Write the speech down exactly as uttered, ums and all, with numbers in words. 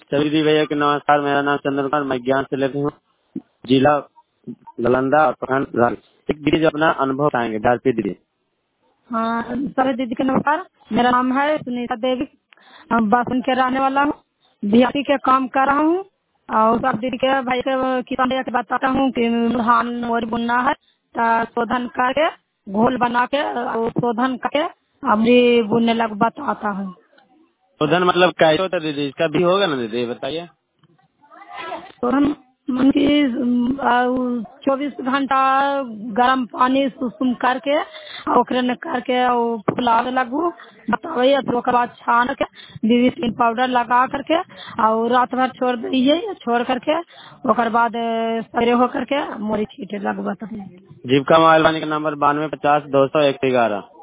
सभी दीदी भैया के नमस्कार। मेरा नाम चंद्र कुमार, मैं ज्ञान से लेती हूँ, जिला नालंदा और प्रखंड राजगीर। एक दीदी जो अपना अनुभव बताएंगे, भारतीय दीदी। हाँ, सभी दीदी के नमस्कार। मेरा नाम है सुनीता देवी, बासन के रहने वाला हूँ, बिहारी के काम कर रहा हूँ। और सब दीदी के भाई के किसान भैया के बताता हूँ कि धान और बुनना है तो शोधन करके घोल बना के और शोधन करके अभी बुनने लग बताता हूँ। शोधन मतलब कैसे होता है दीदी? इसका भी होगा ना दीदी, बताइए। शोधन मन की चौबीस घंटा गर्म पानी सुसुम करके ओकरे में करके और फुलावे लगू बतावे, फिर ओकर बाद छान के बीबी पाउडर लगा करके और रात भर छोड़ दीजिए। छोड़ करके ओकर बाद सवेरे हो करके मोरी छीटे लगू बताइए। जीविका मोबाइल वाणी का नंबर बानवे पचास दो सौ एक ग्यारह।